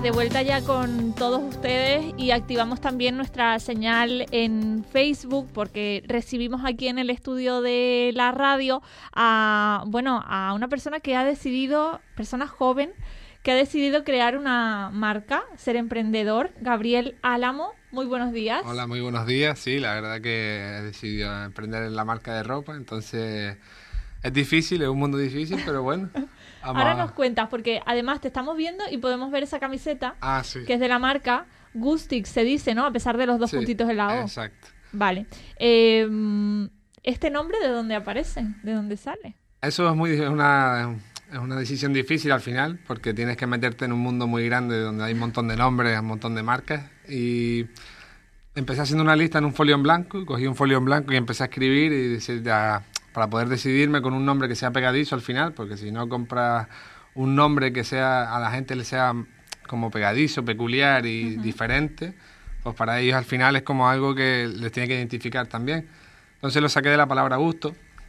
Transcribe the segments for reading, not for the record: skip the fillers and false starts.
de vuelta ya con todos ustedes y activamos también nuestra señal en Facebook porque recibimos aquí en el estudio de la radio a una persona que ha decidido, persona joven, que ha decidido crear una marca, ser emprendedor, Gabriel Álamo. Muy buenos días. Hola, muy buenos días. Sí, la verdad que he decidido emprender en la marca de ropa, entonces es difícil, es un mundo difícil, pero bueno. Ahora nos cuentas, porque además te estamos viendo y podemos ver esa camiseta, sí, que es de la marca Gustix, se dice, ¿no? A pesar de los dos puntitos en la O. Exacto. Vale. ¿Este nombre de dónde aparece? ¿De dónde sale? Eso es una decisión difícil al final, porque tienes que meterte en un mundo muy grande donde hay un montón de nombres, un montón de marcas, y empecé haciendo una lista en un folio en blanco, cogí un folio en blanco y empecé a escribir y decir para poder decidirme con un nombre que sea pegadizo al final, porque si no compras un nombre que sea a la gente le sea como pegadizo, peculiar y diferente, pues para ellos al final es como algo que les tiene que identificar también. Entonces lo saqué de la palabra gusto,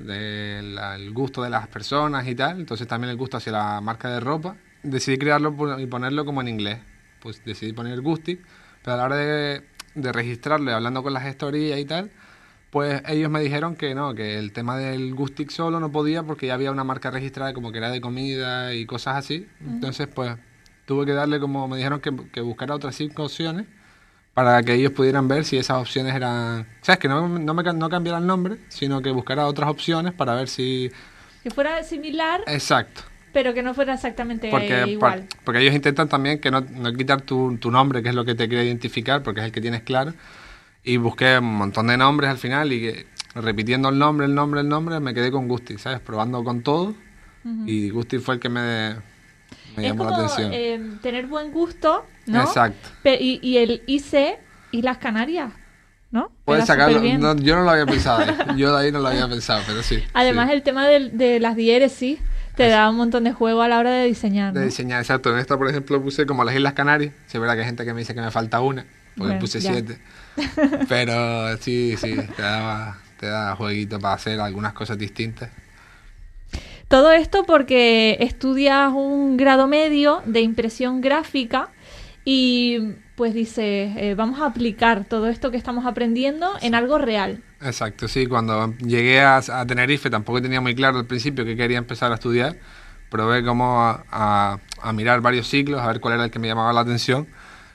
el gusto de las personas y tal, entonces también el gusto hacia la marca de ropa. Decidí crearlo y ponerlo como en inglés, pues decidí poner Gustic, pero a la hora de registrarlo y hablando con la gestoría y tal, pues ellos me dijeron que no, que el tema del Gustic solo no podía porque ya había una marca registrada como que era de comida y cosas así. Entonces, pues tuve que darle, como me dijeron, que buscara otras 5 opciones para que ellos pudieran ver si esas opciones eran... ¿Sabes? Que no cambiara el nombre, sino que buscara otras opciones para ver si... Que fuera similar. Exacto. Pero que no fuera exactamente igual. Porque ellos intentan también que no quitar tu nombre, que es lo que te quiere identificar, porque es el que tienes claro. Y busqué un montón de nombres al final y repitiendo el nombre, me quedé con Gustic, ¿sabes? Probando con todo. Y Gustic fue el que me llamó la atención. Es como tener buen gusto, ¿no? Exacto. Y el IC y las Canarias, ¿no? Puedes sacarlo. No, yo no lo había pensado ahí. Yo de ahí no lo había pensado, pero sí. Además, el tema de las diéresis te da un montón de juego a la hora de diseñar, ¿no? De diseñar, exacto. En esta, por ejemplo, puse como las Islas Canarias. Sí, es verdad que hay gente que me dice que me falta una, porque puse 7. Pero sí, te da jueguito para hacer algunas cosas distintas. Todo esto porque estudias un grado medio de impresión gráfica y pues dices, vamos a aplicar todo esto que estamos aprendiendo en algo real. Exacto, sí. Cuando llegué a Tenerife tampoco tenía muy claro al principio que quería empezar a estudiar. Probé como a mirar varios ciclos, a ver cuál era el que me llamaba la atención.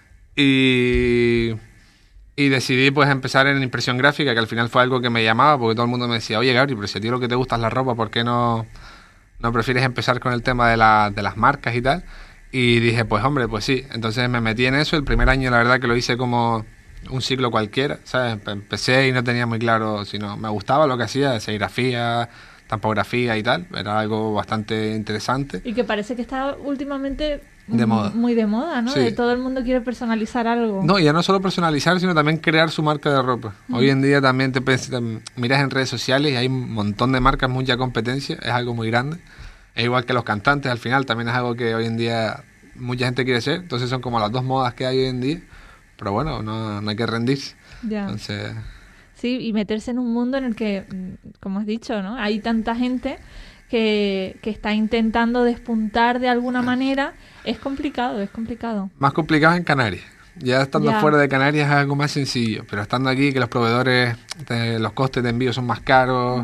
Y decidí pues empezar en impresión gráfica, que al final fue algo que me llamaba, porque todo el mundo me decía, oye Gabriel, pero si a ti lo que te gusta es la ropa, ¿por qué no prefieres empezar con el tema de las marcas y tal? Y dije, pues hombre, pues sí. Entonces me metí en eso. El primer año la verdad que lo hice como un ciclo cualquiera, ¿sabes? Empecé y no tenía muy claro, sino me gustaba lo que hacía, serigrafía, tampografía y tal. Era algo bastante interesante. Y que parece que está últimamente de moda. Muy de moda, ¿no? Sí. Todo el mundo quiere personalizar algo. No, ya no solo personalizar, sino también crear su marca de ropa. Hoy en día también te miras en redes sociales y hay un montón de marcas, mucha competencia, es algo muy grande. Es igual que los cantantes, al final también es algo que hoy en día mucha gente quiere ser, entonces son como las dos modas que hay hoy en día, pero bueno, no hay que rendirse. Ya. Entonces... Sí, y meterse en un mundo en el que, como has dicho, ¿no? Hay tanta gente que está intentando despuntar de alguna manera. Es complicado. Más complicado en Canarias. Ya estando fuera de Canarias es algo más sencillo, pero estando aquí, que los proveedores, los costes de envío son más caros,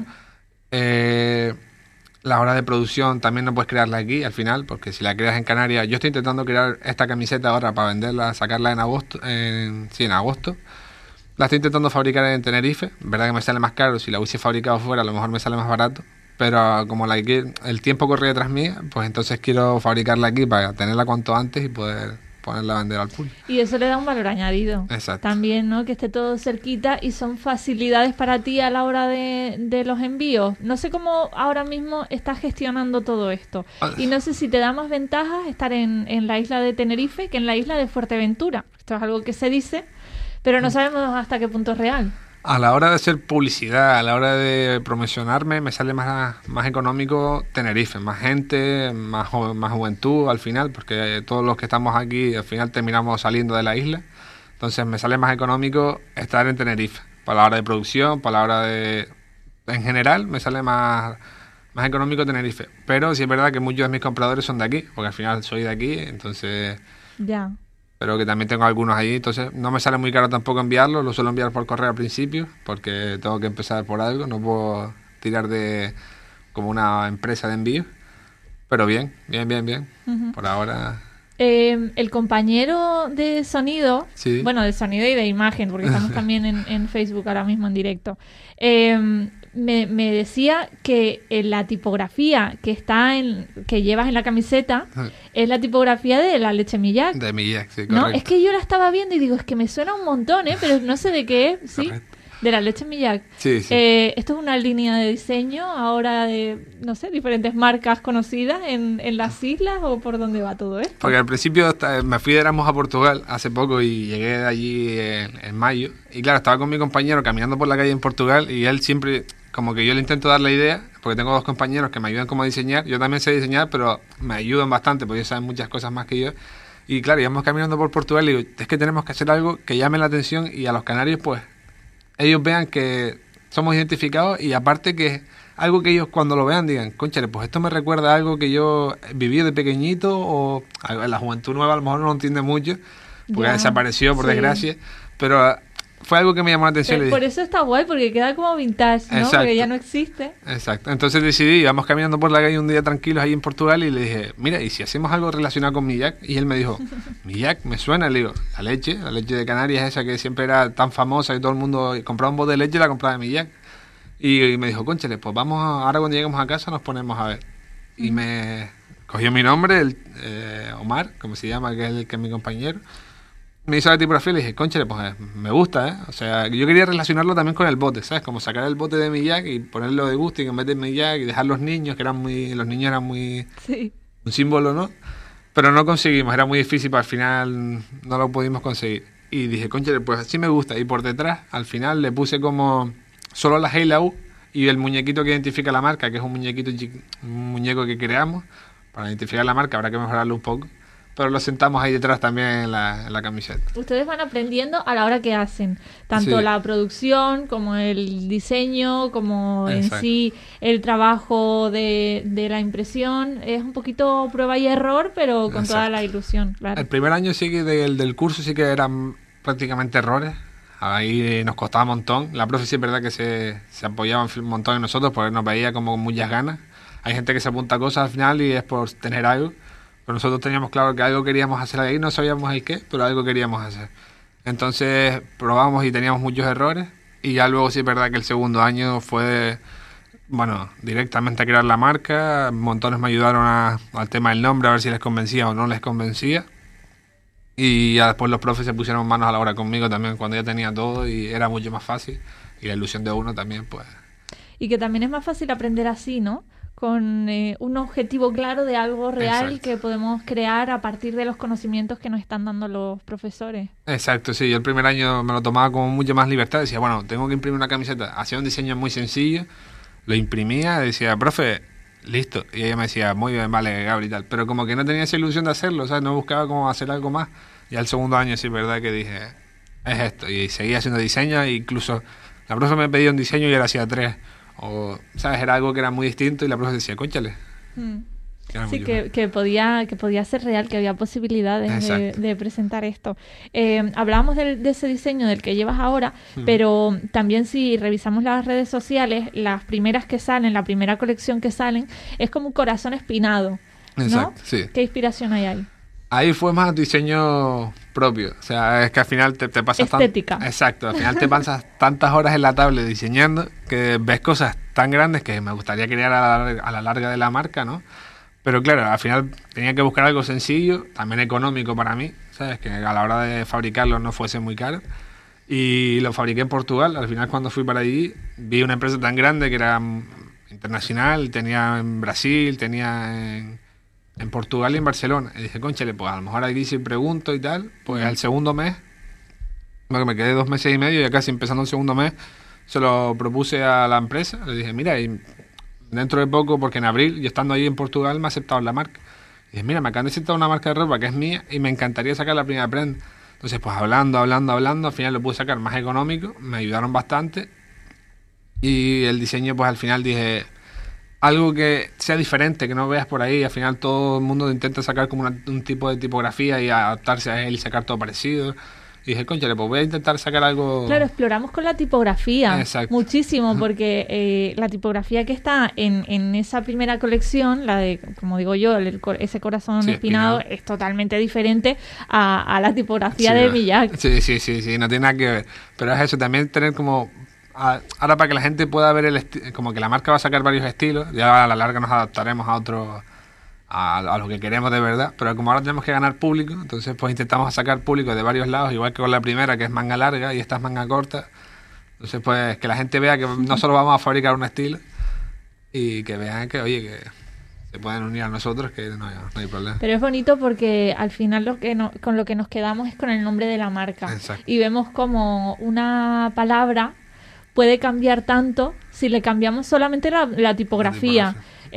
la hora de producción también no puedes crearla aquí al final, porque si la creas en Canarias, yo estoy intentando crear esta camiseta ahora para venderla, sacarla en agosto, en agosto. La estoy intentando fabricar en Tenerife, verdad que me sale más caro, si la hubiese fabricado fuera a lo mejor me sale más barato, pero como el tiempo corre detrás mía, pues entonces quiero fabricarla aquí para tenerla cuanto antes y poder ponerla a vender al público. Y eso le da un valor añadido. Exacto. También, ¿no? Que esté todo cerquita y son facilidades para ti a la hora de los envíos. No sé cómo ahora mismo estás gestionando todo esto. Y no sé si te da más ventajas estar en la isla de Tenerife que en la isla de Fuerteventura. Esto es algo que se dice, pero no sabemos hasta qué punto es real. A la hora de hacer publicidad, a la hora de promocionarme, me sale más económico Tenerife, más gente, más juventud al final, porque todos los que estamos aquí al final terminamos saliendo de la isla. Entonces me sale más económico estar en Tenerife, para la hora de producción, para la hora de... En general me sale más económico Tenerife. Pero sí es verdad que muchos de mis compradores son de aquí, porque al final soy de aquí, entonces... Ya. pero que también tengo algunos ahí, entonces no me sale muy caro tampoco enviarlos, lo suelo enviar por correo al principio, porque tengo que empezar por algo, no puedo tirar de como una empresa de envío, pero bien, Ujú. por ahora... El compañero de sonido, Sí. bueno, de sonido y de imagen, porque estamos también en Facebook ahora mismo en directo, me decía que la tipografía que llevas en la camiseta es la tipografía de la leche Millac. De Millac, sí, ¿No? correcto. Es que yo la estaba viendo y digo, es que me suena un montón, pero no sé de qué es, ¿sí? Correcto. De la leche Millac. Sí, sí. Esto es una línea de diseño ahora de, no sé, diferentes marcas conocidas en las islas, ¿o por dónde va todo esto? Porque al principio me fui de Erasmus a Portugal hace poco y llegué de allí en mayo. Y claro, estaba con mi compañero caminando por la calle en Portugal y él siempre, como que yo le intento dar la idea, porque tengo dos compañeros que me ayudan como a diseñar. Yo también sé diseñar, pero me ayudan bastante porque ellos saben muchas cosas más que yo. Y claro, íbamos caminando por Portugal y digo, es que tenemos que hacer algo que llame la atención y a los canarios pues ellos vean que somos identificados y aparte que algo que ellos cuando lo vean digan, cónchale, pues esto me recuerda a algo que yo viví de pequeñito o la juventud nueva a lo mejor no lo entiende mucho porque Ya, desapareció por sí. desgracia, pero fue algo que me llamó la atención. Por eso está guay, porque queda como vintage, ¿no? Exacto. Porque ya no existe. Exacto, entonces decidí, íbamos caminando por la calle un día tranquilos ahí en Portugal y le dije, mira, ¿y si hacemos algo relacionado con Millac? Y él me dijo, Millac, me suena, le digo, la leche de Canarias esa que siempre era tan famosa y todo el mundo compraba un bote de leche y la compraba de Millac. Y me dijo, cónchale, pues ahora cuando lleguemos a casa nos ponemos a ver. Y me cogió mi nombre, Omar, como se llama, que es mi compañero. Me hizo la tipografía y le dije, cónchale, pues me gusta, ¿eh? O sea, yo quería relacionarlo también con el bote, ¿sabes? Como sacar el bote de Millac y ponerlo de Gusti en vez de Millac y dejar los niños, los niños eran muy Sí. un símbolo, ¿no? Pero no conseguimos, era muy difícil, al final no lo pudimos conseguir. Y dije, cónchale, pues así me gusta. Y por detrás, al final le puse como solo la G y la U y el muñequito que identifica la marca, que es un muñeco que creamos. Para identificar la marca habrá que mejorarlo un poco. Pero lo sentamos ahí detrás también en la camiseta. Ustedes van aprendiendo a la hora que hacen, tanto Sí. la producción como el diseño, como en Exacto. sí el trabajo de la impresión. Es un poquito prueba y error, pero con toda Exacto. la ilusión, claro. El primer año sí que del curso sí que eran prácticamente errores. Ahí nos costaba un montón. La profe sí es verdad que se apoyaba un montón en nosotros porque nos veía como con muchas ganas. Hay gente que se apunta a cosas al final y es por tener algo. Pero nosotros teníamos claro que algo queríamos hacer ahí, no sabíamos el qué, pero algo queríamos hacer. Entonces probamos y teníamos muchos errores. Y ya luego sí es verdad que el segundo año fue, bueno, directamente a crear la marca. Montones me ayudaron al tema del nombre, a ver si les convencía o no les convencía. Y ya después los profes se pusieron manos a la obra conmigo también cuando ya tenía todo y era mucho más fácil. Y la ilusión de uno también, pues... Y que también es más fácil aprender así, ¿no? Con un objetivo claro de algo real Exacto. que podemos crear a partir de los conocimientos que nos están dando los profesores. Exacto, sí. Yo el primer año me lo tomaba con mucha más libertad. Decía, bueno, tengo que imprimir una camiseta. Hacía un diseño muy sencillo, lo imprimía, decía, profe, listo. Y ella me decía, muy bien, vale, Gabri y tal. Pero como que no tenía esa ilusión de hacerlo, o sea, no buscaba cómo hacer algo más. Y al segundo año sí, verdad que dije, es esto. Y seguía haciendo diseño, e incluso la profe me pedía un diseño y él hacía 3. O, ¿sabes? Era algo que era muy distinto y la profe decía, cónchale. Mm. Que era Sí, muy que podía ser real, que había posibilidades Exacto. de presentar esto. Hablábamos de ese diseño del que llevas ahora, pero también si revisamos las redes sociales, las primeras que salen, la primera colección que salen, es como un corazón espinado, ¿no? Exacto, sí. ¿Qué inspiración hay ahí? Ahí fue más diseño propio, o sea, es que al final te pasas Estética. Exacto, al final te pasas tantas horas en la tablet diseñando que ves cosas tan grandes que me gustaría crear a la larga de la marca, ¿no? Pero claro, al final tenía que buscar algo sencillo, también económico para mí, ¿sabes? Que a la hora de fabricarlo no fuese muy caro. Y lo fabriqué en Portugal. Al final cuando fui para allí vi una empresa tan grande que era internacional, tenía en Brasil, tenía en Portugal y en Barcelona. Y dije, cónchale, pues a lo mejor aquí si pregunto y tal, pues al segundo mes, bueno, que me quedé 2 meses y medio, ya casi empezando el segundo mes, se lo propuse a la empresa. Le dije, mira, y dentro de poco, porque en abril, yo estando ahí en Portugal, me aceptaron la marca. Y dije, mira, me acaban de aceptar una marca de ropa que es mía y me encantaría sacar la primera prenda. Entonces, pues hablando, al final lo pude sacar más económico, me ayudaron bastante. Y el diseño, pues al final dije, algo que sea diferente, que no veas por ahí. Al final todo el mundo intenta sacar como un tipo de tipografía y adaptarse a él y sacar todo parecido. Y dije, cónchale, pues voy a intentar sacar algo... Claro, exploramos con la tipografía. Exacto. Muchísimo, porque la tipografía que está en esa primera colección, la de, como digo yo, ese corazón espinado, es totalmente diferente a la tipografía de Millac. Sí, no tiene nada que ver. Pero es eso, también tener como... Ahora para que la gente pueda ver como que la marca va a sacar varios estilos, ya a la larga nos adaptaremos a otro... A lo que queremos de verdad, pero como ahora tenemos que ganar público, entonces pues intentamos sacar público de varios lados, igual que con la primera, que es manga larga y esta es manga corta. Entonces pues que la gente vea que no solo vamos a fabricar un estilo, y que vean que, oye, que se pueden unir a nosotros, que no hay problema. Pero es bonito porque al final con lo que nos quedamos es con el nombre de la marca. Exacto. Y vemos como una palabra puede cambiar tanto si le cambiamos solamente la tipografía.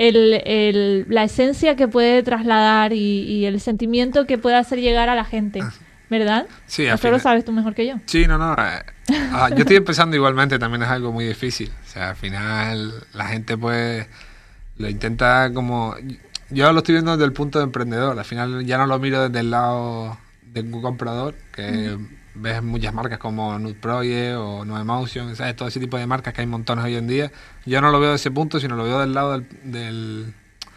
La esencia que puede trasladar y el sentimiento que puede hacer llegar a la gente, ¿verdad? Sí, Eso lo sabes tú mejor que yo. Sí, no. Yo estoy empezando igualmente, también es algo muy difícil. O sea, al final la gente pues lo intenta como... Yo lo estoy viendo desde el punto de emprendedor. Al final ya no lo miro desde el lado de un comprador, que ves muchas marcas como Nude Project o No Emotion, ¿sabes? Todo ese tipo de marcas que hay montones hoy en día. Yo no lo veo de ese punto, sino lo veo del lado del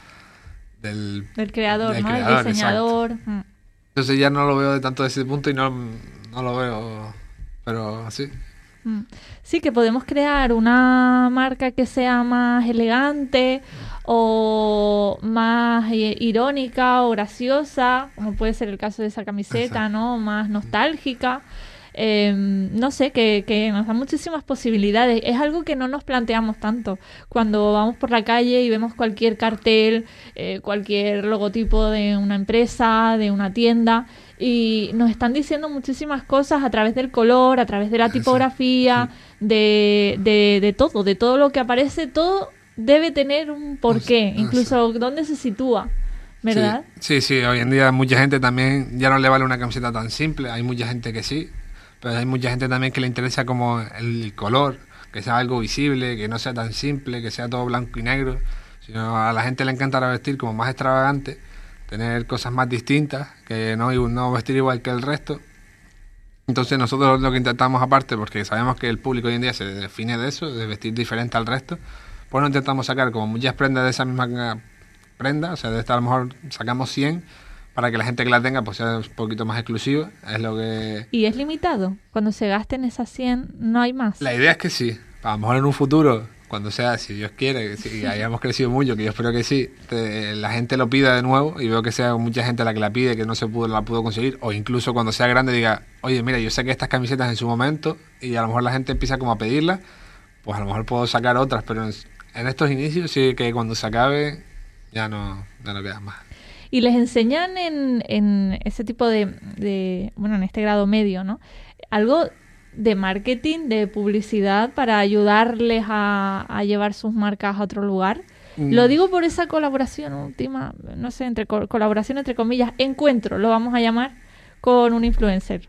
creador, del ¿no? creador, El diseñador. Entonces ya no lo veo de tanto de ese punto y no lo veo, pero sí. Sí, que podemos crear una marca que sea más elegante o más irónica o graciosa, como puede ser el caso de esa camiseta, ¿no? Más nostálgica. No sé, que nos da muchísimas posibilidades. Es algo que no nos planteamos tanto cuando vamos por la calle y vemos cualquier cartel, cualquier logotipo de una empresa, de una tienda, y nos están diciendo muchísimas cosas a través del color, a través de la tipografía, de todo lo que aparece. Todo debe tener un porqué, incluso dónde se sitúa, ¿verdad? Sí, hoy en día mucha gente también ya no le vale una camiseta tan simple. Hay mucha gente que sí, pero hay mucha gente también que le interesa como el color, que sea algo visible, que no sea tan simple, que sea todo blanco y negro, sino a la gente le encanta vestir como más extravagante, tener cosas más distintas, que no vestir igual que el resto. Entonces nosotros lo que intentamos, aparte, porque sabemos que el público hoy en día se define de eso, de vestir diferente al resto, pues nos intentamos sacar como muchas prendas de esa misma prenda, o sea, de esta a lo mejor sacamos 100 para que la gente que la tenga pues sea un poquito más exclusiva, es lo que... ¿Y es limitado? Cuando se gasten esas 100, ¿no hay más? La idea es que sí, a lo mejor en un futuro, cuando sea, si Dios quiere, si hayamos crecido mucho, que yo espero que sí, la gente lo pida de nuevo y veo que sea mucha gente la que la pide, que no la pudo conseguir, o incluso cuando sea grande diga, oye, mira, yo saqué estas camisetas en su momento y a lo mejor la gente empieza como a pedirlas, pues a lo mejor puedo sacar otras, pero en estos inicios sí que cuando se acabe ya no quedan más. Y les enseñan en ese tipo de, bueno, en este grado medio, ¿no? Algo de marketing, de publicidad para ayudarles a llevar sus marcas a otro lugar. Lo digo por esa colaboración última, no sé, colaboración entre comillas, encuentro, lo vamos a llamar, con un influencer.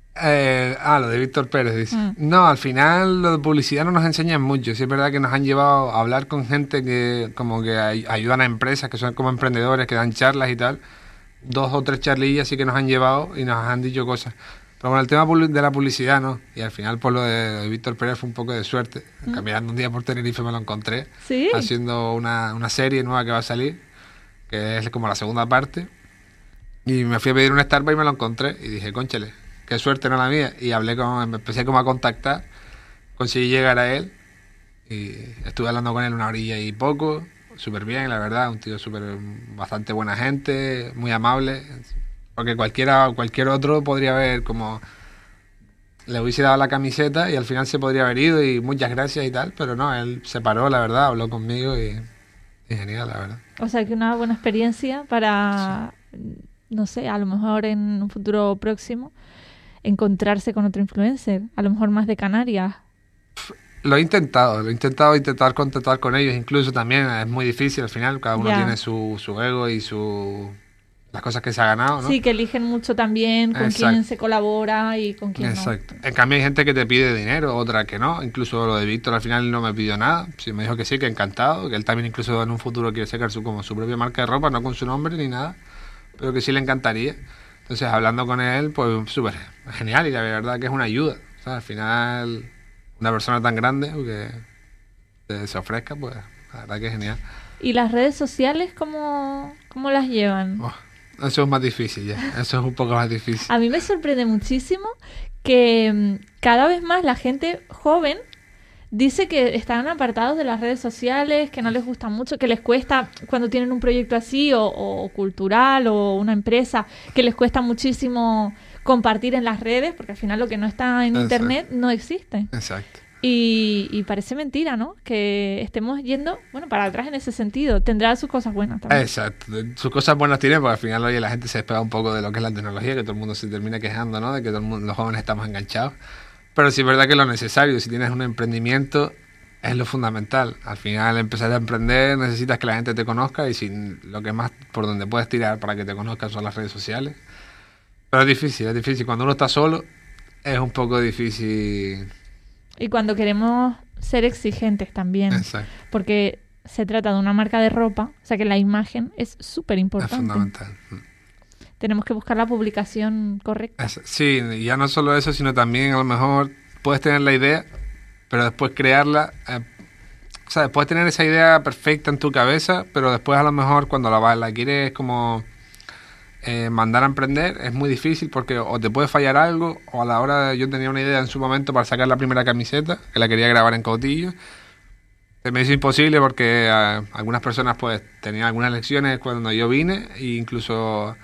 Lo de Víctor Pérez, dice. No, al final lo de publicidad no nos enseñan mucho. Sí es verdad que nos han llevado a hablar con gente que como que ayudan a empresas, que son como emprendedores, que dan charlas y tal. 2 o 3 charlillas sí que nos han llevado y nos han dicho cosas. Pero bueno, el tema de la publicidad, ¿no? Y al final, por lo de Víctor Pérez fue un poco de suerte. Caminando un día por Tenerife me lo encontré. ¿Sí? Haciendo una serie nueva que va a salir, que es como la segunda parte. Y me fui a pedir un Starbucks y me lo encontré. Y dije, cónchale, qué suerte, no la mía. Y me empecé como a contactar. Conseguí llegar a él. Y estuve hablando con él 1 horilla y poco. Súper bien, la verdad. Un tío bastante buena gente, muy amable. Porque cualquier otro podría haber como... Le hubiese dado la camiseta y al final se podría haber ido y muchas gracias y tal. Pero no, él se paró, la verdad, habló conmigo y genial, la verdad. O sea, que una buena experiencia para, no sé, a lo mejor en un futuro próximo, encontrarse con otro influencer, a lo mejor más de Canarias. Lo he intentado intentar contactar con ellos, incluso también es muy difícil al final, cada uno tiene su ego y su las cosas que se ha ganado, ¿no? Sí, que eligen mucho también con Exacto. quién se colabora y con quién Exacto. no. En cambio hay gente que te pide dinero, otra que no. Incluso lo de Víctor al final no me pidió nada. Sí, me dijo que sí, que encantado, que él también incluso en un futuro quiere sacar como su propia marca de ropa, no con su nombre ni nada, pero que sí le encantaría. Entonces hablando con él, pues súper genial y la verdad que es una ayuda. O sea, al final una persona tan grande que se ofrezca, pues la verdad que es genial. ¿Y las redes sociales cómo las llevan? Oh, eso es más difícil ya, eso es un poco más difícil. A mí me sorprende muchísimo que cada vez más la gente joven dice que están apartados de las redes sociales, que no les gusta mucho, que les cuesta cuando tienen un proyecto así o cultural o una empresa, que les cuesta muchísimo compartir en las redes, porque al final lo que no está en Exacto. internet no existe. Exacto. Y parece mentira, ¿no? Que estemos yendo, bueno, para atrás en ese sentido. Tendrá sus cosas buenas también. Exacto. Sus cosas buenas tiene, porque al final oye, la gente se despega un poco de lo que es la tecnología, que todo el mundo se termina quejando, ¿no? De que todo el mundo, los jóvenes estamos enganchados. Pero sí es verdad que lo necesario, si tienes un emprendimiento, es lo fundamental. Al final, empezar a emprender, necesitas que la gente te conozca y lo que más por donde puedes tirar para que te conozcan son las redes sociales. Pero es difícil, es difícil. Cuando uno está solo, es un poco difícil. Y cuando queremos ser exigentes también. Exacto. Porque se trata de una marca de ropa, o sea que la imagen es súper Es importante. fundamental. Tenemos que buscar la publicación correcta. Sí, y ya no solo eso, sino también a lo mejor puedes tener la idea, pero después crearla. O sea, puedes tener esa idea perfecta en tu cabeza, pero después a lo mejor cuando la quieres como mandar a emprender es muy difícil porque o te puede fallar algo, o a la hora yo tenía una idea en su momento para sacar la primera camiseta, que la quería grabar en Coutillo. Se me hizo imposible porque algunas personas pues tenían algunas lecciones cuando yo vine e incluso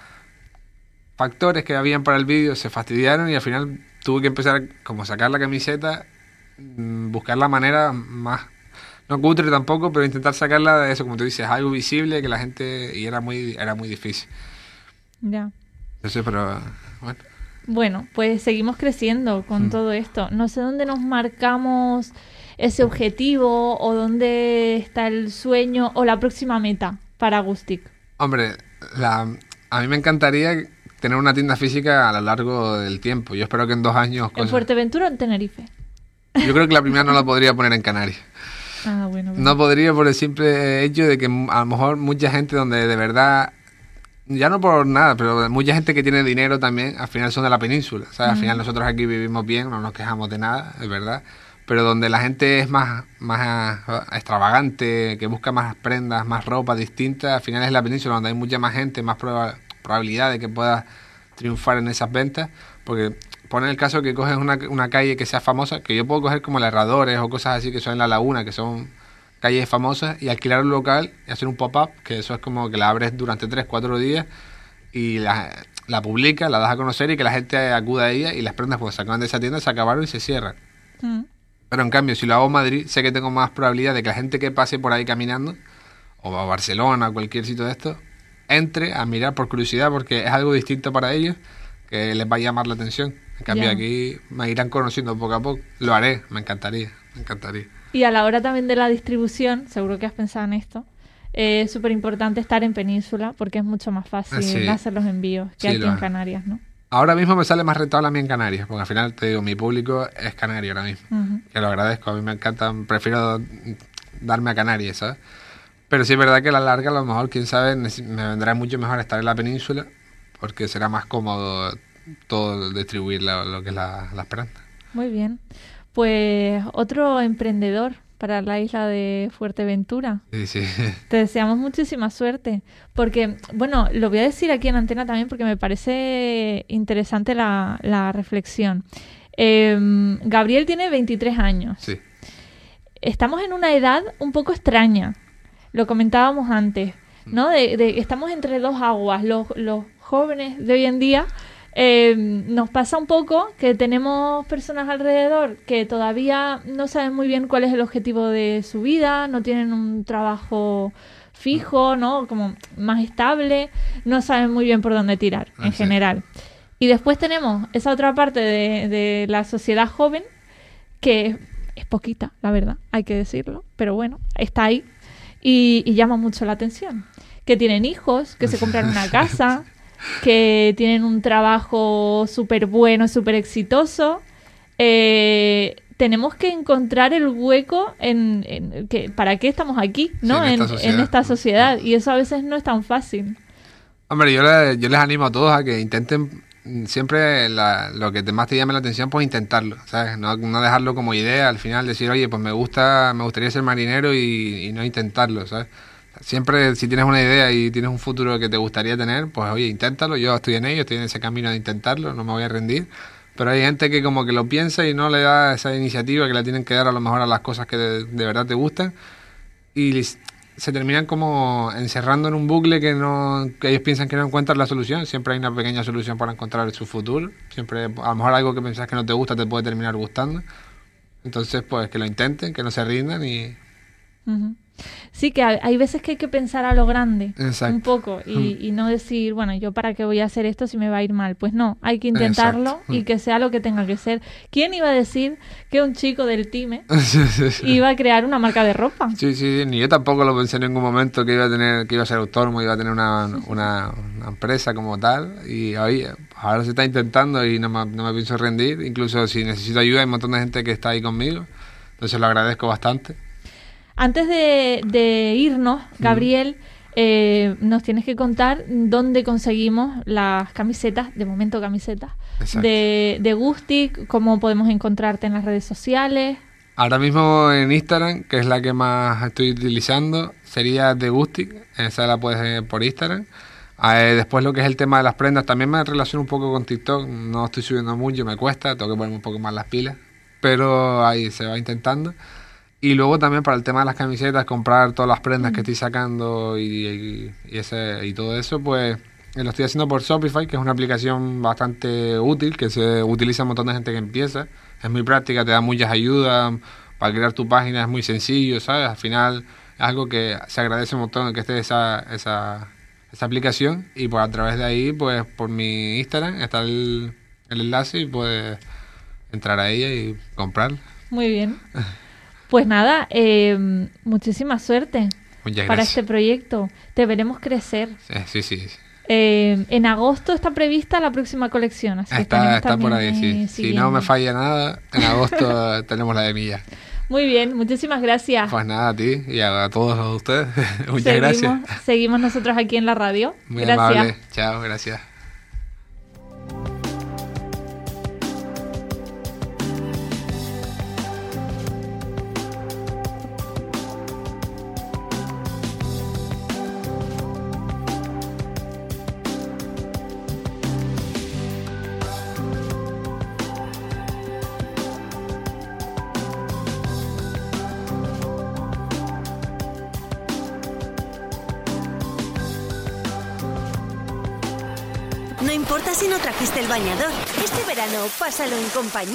factores que habían para el vídeo se fastidiaron y al final tuve que empezar como a sacar la camiseta, buscar la manera más, no cutre tampoco, pero intentar sacarla de eso, como tú dices, algo visible que la gente, y era muy difícil. Ya. Entonces, pero bueno. Bueno, pues seguimos creciendo con todo esto. No sé dónde nos marcamos ese objetivo o dónde está el sueño o la próxima meta para Agustic. Hombre, a mí me encantaría tener una tienda física a lo largo del tiempo. Yo espero que en 2 años... ¿En Fuerteventura o en Tenerife? Yo creo que la primera no la podría poner en Canarias. Ah, bueno. No podría por el simple hecho de que a lo mejor mucha gente donde de verdad, ya no por nada, pero mucha gente que tiene dinero también, al final son de la península. ¿Sabes? Al final nosotros aquí vivimos bien, no nos quejamos de nada, es verdad. Pero donde la gente es más extravagante, que busca más prendas, más ropa distinta, al final es la península donde hay mucha más gente, más probabilidad de que pueda triunfar en esas ventas. Porque pone el caso que coges una calle que sea famosa, que yo puedo coger como la Herradores o cosas así que son en La Laguna, que son calles famosas, y alquilar un local y hacer un pop-up, que eso es como que la abres durante 3-4 días y la publicas, la das a conocer y que la gente acuda a ella y las prendas pues se acaban de esa tienda, se acabaron y se cierran. Pero en cambio, si lo hago en Madrid, sé que tengo más probabilidad de que la gente que pase por ahí caminando, o a Barcelona, o cualquier sitio de esto, entre a mirar por curiosidad, porque es algo distinto para ellos, que les va a llamar la atención. En cambio, aquí me irán conociendo poco a poco. Lo haré, me encantaría. Y a la hora también de la distribución, seguro que has pensado en esto, es súper importante estar en península, porque es mucho más fácil hacer los envíos que aquí en Canarias, ¿no? Ahora mismo me sale más rentable a mí en Canarias, porque al final, te digo, mi público es canario ahora mismo. Que lo agradezco, a mí me encanta, prefiero darme a Canarias, ¿sabes? Pero sí es verdad que a la larga, a lo mejor, quién sabe, me vendrá mucho mejor estar en la península, porque será más cómodo todo distribuir lo que es las prendas. Muy bien. Pues otro emprendedor para la isla de Fuerteventura. Sí. Te deseamos muchísima suerte, porque, bueno, lo voy a decir aquí en antena también porque me parece interesante la reflexión. Gabriel tiene 23 años. Sí. Estamos en una edad un poco extraña, lo comentábamos antes, ¿no? Estamos entre dos aguas, los jóvenes de hoy en día. Nos pasa un poco que tenemos personas alrededor que todavía no saben muy bien cuál es el objetivo de su vida, no tienen un trabajo fijo, ¿no? Como más estable, no saben muy bien por dónde tirar en general. Y después tenemos esa otra parte de la sociedad joven que es poquita, la verdad, hay que decirlo, pero bueno, está ahí y llama mucho la atención. Que tienen hijos, que se compran una casa, que tienen un trabajo súper bueno, súper exitoso. Tenemos que encontrar el hueco en que para qué estamos aquí, ¿no? Sí, en esta sociedad. Y eso a veces no es tan fácil. Hombre, yo les animo a todos a que intenten siempre lo que más te llame la atención, pues intentarlo, ¿sabes? No dejarlo como idea, al final decir, oye, pues me gustaría ser marinero y no intentarlo, ¿sabes? Siempre, si tienes una idea y tienes un futuro que te gustaría tener, pues oye, inténtalo. Yo estoy en ello, estoy en ese camino de intentarlo, no me voy a rendir. Pero hay gente que como que lo piensa y no le da esa iniciativa que le tienen que dar a lo mejor a las cosas que de verdad te gustan. Y se terminan como encerrando en un bucle que ellos piensan que no encuentran la solución. Siempre hay una pequeña solución para encontrar su futuro. Siempre, a lo mejor algo que pensás que no te gusta te puede terminar gustando. Entonces, pues que lo intenten, que no se rindan y... Uh-huh. Sí, que hay veces que hay que pensar a lo grande. Exacto. Un poco y no decir, bueno, ¿yo para qué voy a hacer esto si me va a ir mal? Pues no, hay que intentarlo. Exacto. Y que sea lo que tenga que ser. ¿Quién iba a decir que un chico del Time iba a crear una marca de ropa? Sí, ni yo tampoco lo pensé en ningún momento que iba a ser autónomo, iba a tener una empresa como tal. Y ahora se está intentando y no me pienso rendir. Incluso si necesito ayuda hay un montón de gente que está ahí conmigo. Entonces lo agradezco bastante. Antes de irnos, Gabriel, nos tienes que contar dónde conseguimos las camisetas, de momento camisetas, de Gustic, cómo podemos encontrarte en las redes sociales. Ahora mismo en Instagram, que es la que más estoy utilizando, sería de Gustic, esa la puedes ver por Instagram. Después lo que es el tema de las prendas, también me relaciono un poco con TikTok, no estoy subiendo mucho, me cuesta, tengo que ponerme un poco más las pilas, pero ahí se va intentando. Y luego también para el tema de las camisetas, comprar todas las prendas que estoy sacando y todo eso, pues lo estoy haciendo por Shopify, que es una aplicación bastante útil, que se utiliza un montón de gente que empieza. Es muy práctica, te da muchas ayudas, para crear tu página es muy sencillo, ¿sabes? Al final es algo que se agradece un montón que esté esa aplicación y pues a través de ahí, pues por mi Instagram está el enlace y puedes entrar a ella y comprar. Muy bien. Pues nada, muchísima suerte para este proyecto. Te veremos crecer. Sí. En agosto está prevista la próxima colección. Así está por ahí, sí. Si no me falla nada, en agosto tenemos la de Milla. Muy bien, muchísimas gracias. Pues nada, a ti y a todos ustedes. Muchas gracias. Seguimos nosotros aquí en la radio. Muy amable. Chao, gracias. No importa si no trajiste el bañador. Este verano pásalo en compañía.